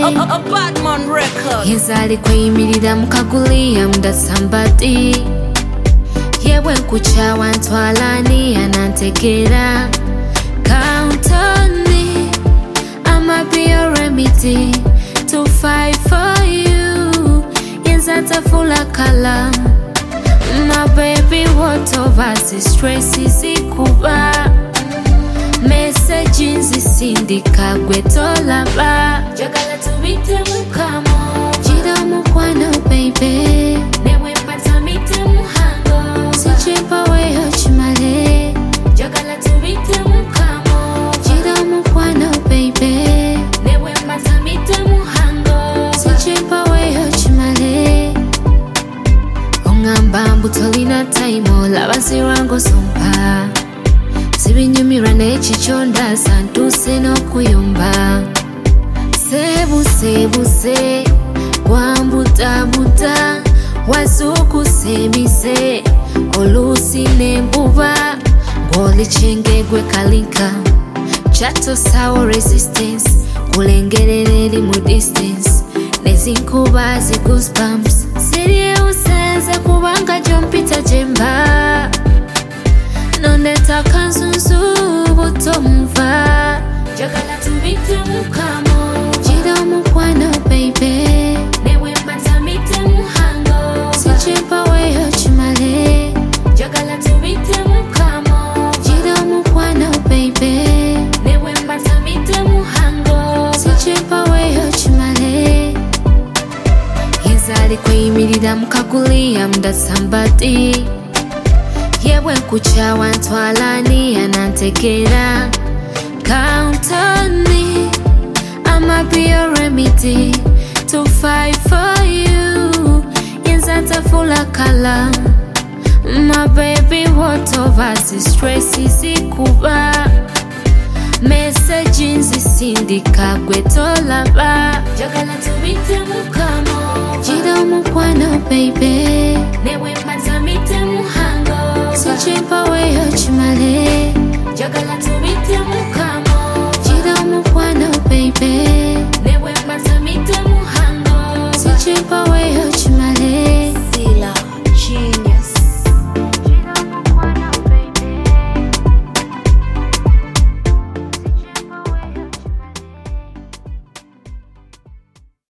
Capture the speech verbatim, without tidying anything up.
A Batman record. Yenzali kweyimirira mukaguliya mda somebody. Yewe nkuchawa ntwalani anantegera. Count on me, I'ma be your remedy to fight for you. Yenzata fula kala. My baby, what of us is stress is ikuba. Message zisindika gwe tolaba. Jagala tubite mukamo Jida mukwano baby. Newe mpata mite muhango Sichimpa weyo chimale. Jagala tubite mukamo Jida mukwano baby. Newe mpata mite muhango Sichimpa weyo chimale. Ongamba mbu tolina time olaba sirango sompa. Sibinyumira n'ekikyonda santuse n'okuyomba. Sebusebuse wambutabuta wasukusemise oluusi n'embuba ng'olikyengegwe kalinka kyatosawo resistance kulengerera eri mu distance nezinkuba zi goosebumps siryewusenze kubanga gyompita gyemba nonetaka nsunsu buto muva. Jagala tubite mukamo Jida mukwano baby. Newe mpata mite muhango Sichimpa weyo chimale. Jagala tubite mukamo Jida mukwano baby. Newe mpata mite muhango Sichimpa weyo chimale. Yenzali kweyimirira mukaguliya mda somebody. Yewe nkuchawa ntwalani anantegera. Count on me, I'ma be your remedy to fight for you. Yenzata fula kala. My baby, what of us is stress is ikuba. Message zisindika gwe tolaba. Jagala tubite mukamo Jida mukwano baby. Newe mpata mite muhango Sichimpa weyo chimale. Jagala tubite mukamo